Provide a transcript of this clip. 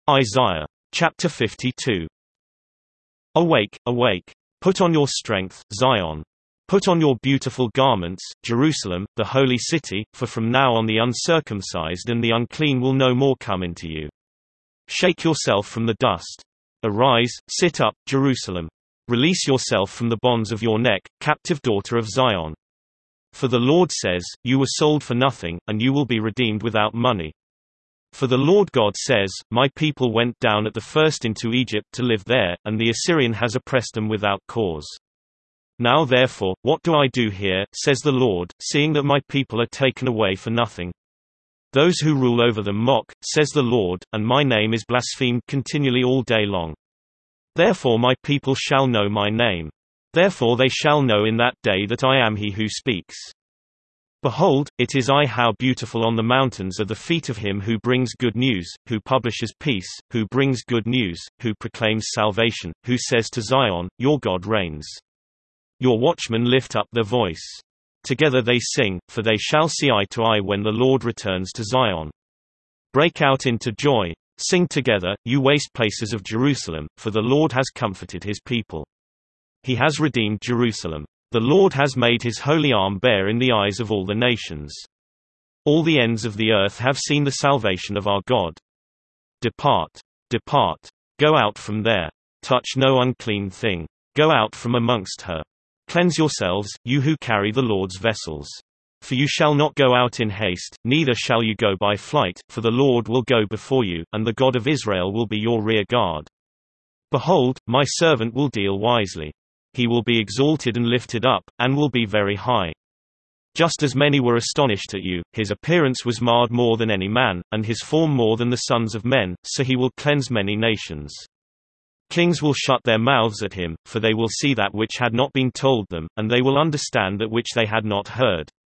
Isaiah. Chapter 52. Awake, awake! Put on your strength, Zion! Put on your beautiful garments, Jerusalem, the holy city, for from now on the uncircumcised and the unclean will no more come into you. Shake yourself from the dust. Arise, sit up, Jerusalem. Release yourself from the bonds of your neck, captive daughter of Zion. For the Lord says, you were sold for nothing, and you will be redeemed without money. For the Lord God says, my people went down at the first into Egypt to live there, and the Assyrian has oppressed them without cause. Now therefore, what do I do here, says the Lord, seeing that my people are taken away for nothing? Those who rule over them mock, says the Lord, and my name is blasphemed continually all day long. Therefore my people shall know my name. Therefore they shall know in that day that I am he who speaks. Behold, it is I. How beautiful on the mountains are the feet of him who brings good news, who publishes peace, who brings good news, who proclaims salvation, who says to Zion, your God reigns. Your watchmen lift up their voice. Together they sing, for they shall see eye to eye when the Lord returns to Zion. Break out into joy. Sing together, you waste places of Jerusalem, for the Lord has comforted his people. He has redeemed Jerusalem. The Lord has made his holy arm bare in the eyes of all the nations. All the ends of the earth have seen the salvation of our God. Depart. Depart. Go out from there. Touch no unclean thing. Go out from amongst her. Cleanse yourselves, you who carry the Lord's vessels. For you shall not go out in haste, neither shall you go by flight, for the Lord will go before you, and the God of Israel will be your rear guard. Behold, my servant will deal wisely. He will be exalted and lifted up, and will be very high. Just as many were astonished at you, his appearance was marred more than any man, and his form more than the sons of men, so he will cleanse many nations. Kings will shut their mouths at him, for they will see that which had not been told them, and they will understand that which they had not heard.